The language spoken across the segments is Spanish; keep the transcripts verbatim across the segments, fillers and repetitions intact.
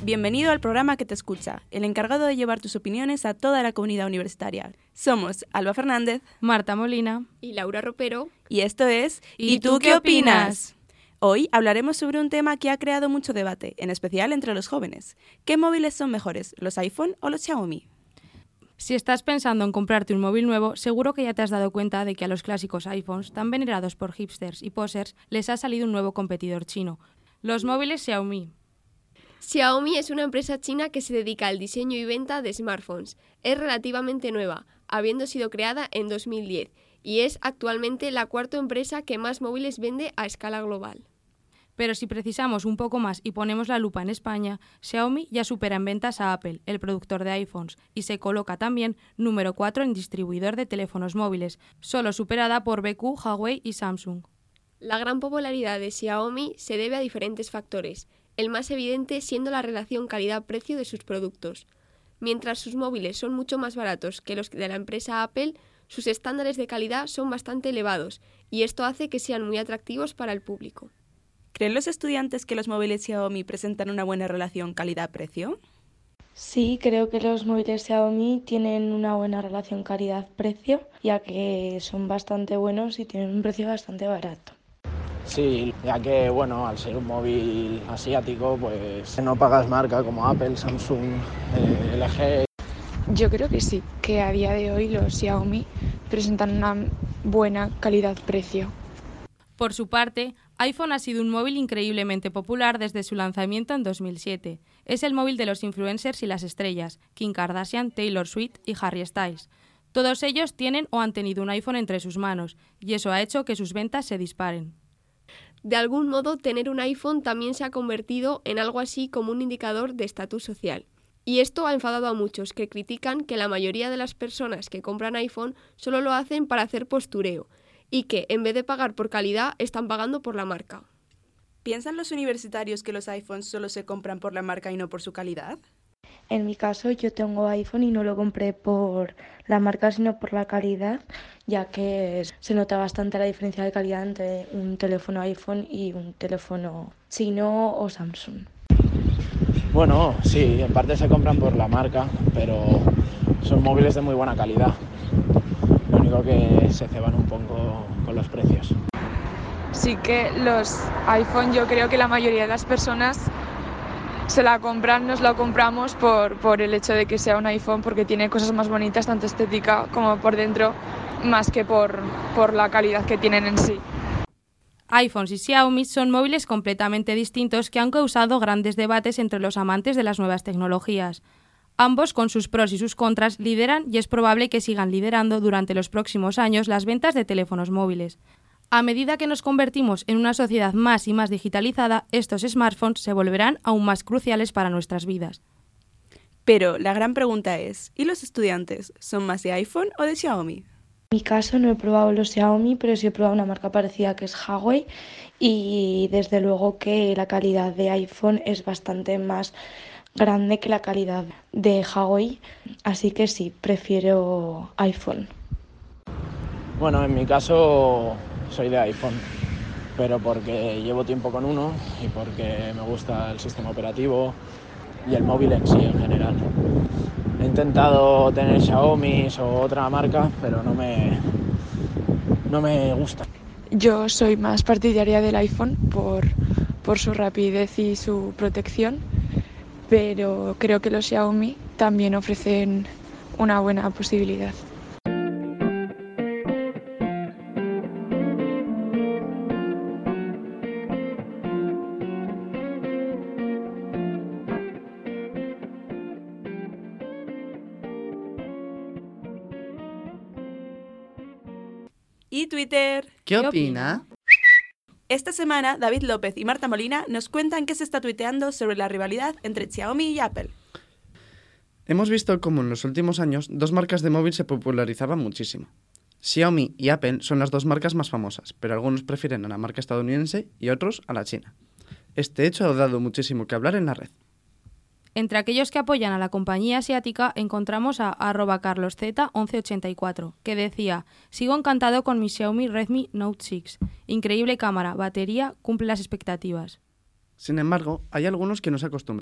Bienvenido al programa que te escucha, el encargado de llevar tus opiniones a toda la comunidad universitaria. Somos Alba Fernández, Marta Molina y Laura Ropero. Y esto es ¿Y tú qué opinas? Hoy hablaremos sobre un tema que ha creado mucho debate, en especial entre los jóvenes. ¿Qué móviles son mejores, los iPhone o los Xiaomi? Si estás pensando en comprarte un móvil nuevo, seguro que ya te has dado cuenta de que a los clásicos iPhones, tan venerados por hipsters y posers, les ha salido un nuevo competidor chino, los móviles Xiaomi. Xiaomi es una empresa china que se dedica al diseño y venta de smartphones. Es relativamente nueva, habiendo sido creada en dos mil diez, y es actualmente la cuarta empresa que más móviles vende a escala global. Pero si precisamos un poco más y ponemos la lupa en España, Xiaomi ya supera en ventas a Apple, el productor de iPhones, y se coloca también número cuatro en distribuidor de teléfonos móviles, solo superada por B Q, Huawei y Samsung. La gran popularidad de Xiaomi se debe a diferentes factores, el más evidente siendo la relación calidad-precio de sus productos. Mientras sus móviles son mucho más baratos que los de la empresa Apple, sus estándares de calidad son bastante elevados, y esto hace que sean muy atractivos para el público. ¿Creen los estudiantes que los móviles Xiaomi presentan una buena relación calidad-precio? Sí, creo que los móviles Xiaomi tienen una buena relación calidad-precio, ya que son bastante buenos y tienen un precio bastante barato. Sí, ya que bueno, al ser un móvil asiático, pues no pagas marca como Apple, Samsung, eh, L G. Yo creo que sí, que a día de hoy los Xiaomi presentan una buena calidad-precio. Por su parte, iPhone ha sido un móvil increíblemente popular desde su lanzamiento en dos mil siete. Es el móvil de los influencers y las estrellas, Kim Kardashian, Taylor Swift y Harry Styles. Todos ellos tienen o han tenido un iPhone entre sus manos, y eso ha hecho que sus ventas se disparen. De algún modo, tener un iPhone también se ha convertido en algo así como un indicador de estatus social. Y esto ha enfadado a muchos que critican que la mayoría de las personas que compran iPhone solo lo hacen para hacer postureo, y que, en vez de pagar por calidad, están pagando por la marca. ¿Piensan los universitarios que los iPhones solo se compran por la marca y no por su calidad? En mi caso, yo tengo iPhone y no lo compré por la marca, sino por la calidad, ya que se nota bastante la diferencia de calidad entre un teléfono iPhone y un teléfono chino o Samsung. Bueno, sí, en parte se compran por la marca, pero son móviles de muy buena calidad. Lo único que se ceban un poco con los precios. Sí que los iPhone, yo creo que la mayoría de las personas se la compran, nos la compramos por, por el hecho de que sea un iPhone, porque tiene cosas más bonitas, tanto estética como por dentro, más que por, por la calidad que tienen en sí. iPhones y Xiaomi son móviles completamente distintos que han causado grandes debates entre los amantes de las nuevas tecnologías. Ambos, con sus pros y sus contras, lideran y es probable que sigan liderando durante los próximos años las ventas de teléfonos móviles. A medida que nos convertimos en una sociedad más y más digitalizada, estos smartphones se volverán aún más cruciales para nuestras vidas. Pero la gran pregunta es, ¿y los estudiantes son más de iPhone o de Xiaomi? En mi caso no he probado los Xiaomi, pero sí he probado una marca parecida que es Huawei, y desde luego que la calidad de iPhone es bastante más grande que la calidad de Huawei, así que sí, prefiero iPhone. Bueno, en mi caso soy de iPhone, pero porque llevo tiempo con uno y porque me gusta el sistema operativo y el móvil en sí en general. He intentado tener Xiaomi o otra marca, pero no me, no me gusta. Yo soy más partidaria del iPhone por, por su rapidez y su protección, pero creo que los Xiaomi también ofrecen una buena posibilidad. ¿Y Twitter? ¿Qué opina? Esta semana, David López y Marta Molina nos cuentan qué se está tuiteando sobre la rivalidad entre Xiaomi y Apple. Hemos visto cómo en los últimos años dos marcas de móvil se popularizaban muchísimo. Xiaomi y Apple son las dos marcas más famosas, pero algunos prefieren a la marca estadounidense y otros a la china. Este hecho ha dado muchísimo que hablar en la red. Entre aquellos que apoyan a la compañía asiática encontramos a arroba carlosz once ochenta y cuatro, que decía: sigo encantado con mi Xiaomi Redmi Note seis. Increíble cámara, batería, cumple las expectativas. Sin embargo, hay algunos que no se acostumbran.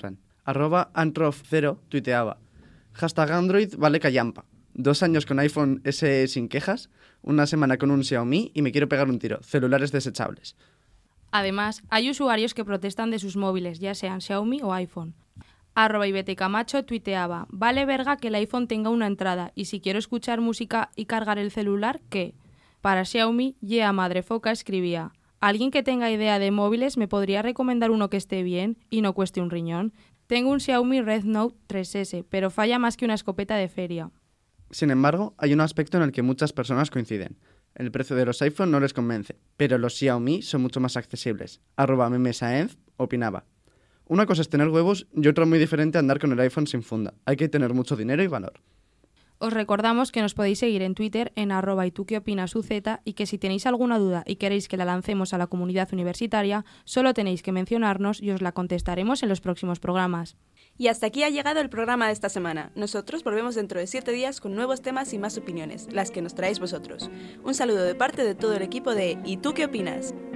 Arroba Antrof cero tuiteaba. Hashtag Android vale callampa. Dos años con iPhone ese E sin quejas, una semana con un Xiaomi y me quiero pegar un tiro. Celulares desechables. Además, hay usuarios que protestan de sus móviles, ya sean Xiaomi o iPhone. Arroba Ibete Camacho tuiteaba, vale verga que el iPhone tenga una entrada y si quiero escuchar música y cargar el celular, ¿qué? Para Xiaomi, Yea Madrefoca escribía, ¿alguien que tenga idea de móviles me podría recomendar uno que esté bien y no cueste un riñón? Tengo un Xiaomi Red Note tres ese, pero falla más que una escopeta de feria. Sin embargo, hay un aspecto en el que muchas personas coinciden. El precio de los iPhone no les convence, pero los Xiaomi son mucho más accesibles. Arroba memesaenz opinaba. Una cosa es tener huevos y otra muy diferente andar con el iPhone sin funda. Hay que tener mucho dinero y valor. Os recordamos que nos podéis seguir en Twitter en arroba y tú qué opinas UZ y que si tenéis alguna duda y queréis que la lancemos a la comunidad universitaria, solo tenéis que mencionarnos y os la contestaremos en los próximos programas. Y hasta aquí ha llegado el programa de esta semana. Nosotros volvemos dentro de siete días con nuevos temas y más opiniones, las que nos traéis vosotros. Un saludo de parte de todo el equipo de ¿Y tú qué opinas?